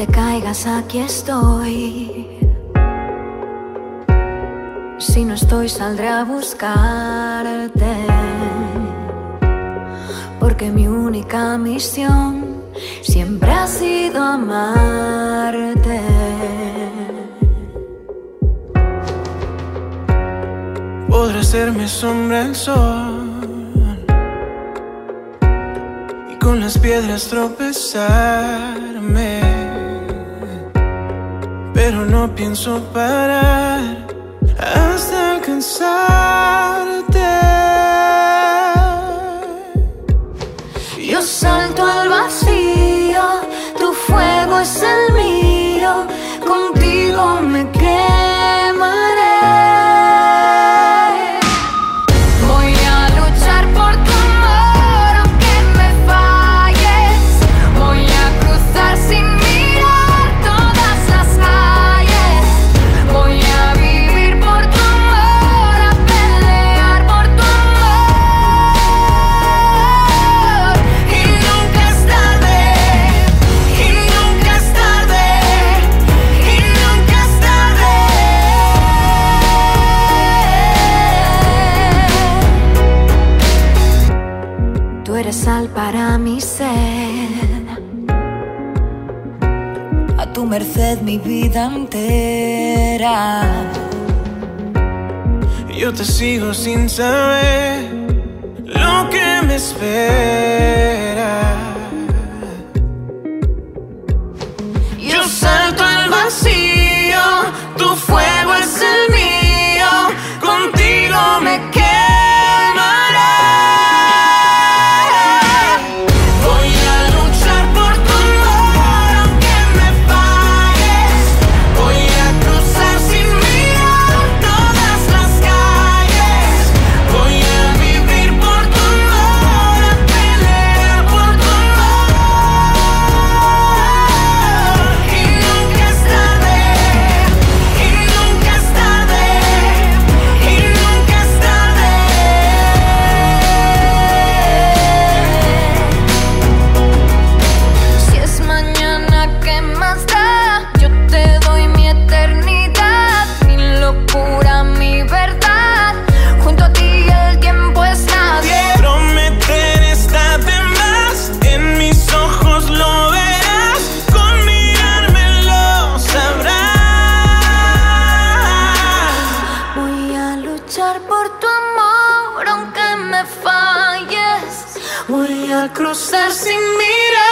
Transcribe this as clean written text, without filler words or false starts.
te caigas, aquí estoy. Si no estoy, saldré a buscarte, porque mi única misión siempre ha sido amarte. Podrá hacerme sombra el sol y con las piedras tropezarme, pero no pienso parar hasta alcanzarte. Yo salto al vacío, tu fuego es el mío, contigo me quemaré. Voy a luchar por tu amor aunque me falles. Voy a cruzar sin mirar todas las calles. Voy a vivir por tu amor, a pelear por tu amor. Y nunca es tarde, y nunca es tarde, y nunca es tarde. Tú eres sal para mi sed, a tu merced mi vida entera. Yo te sigo sin saber lo que me espera. Yo salto al vacío, tu fuego es el mío, contigo me quemaré. Voy a luchar por tu amor aunque me falles. Voy a cruzar sin mirar todas las calles. Voy a vivir por tu amor, a pelear por tu amor. Y nunca es tarde, y nunca es tarde, y nunca es tarde. Si es mañana, ¿qué más da? Yo te doy mi eternidad, mi locura, mi verdad. Junto a ti el tiempo es nadie. Prometer está de más, en mis ojos lo verás, con mirármelo sabrás. Voy a luchar por tu amor aunque me falles. Voy a cruzar sin mirar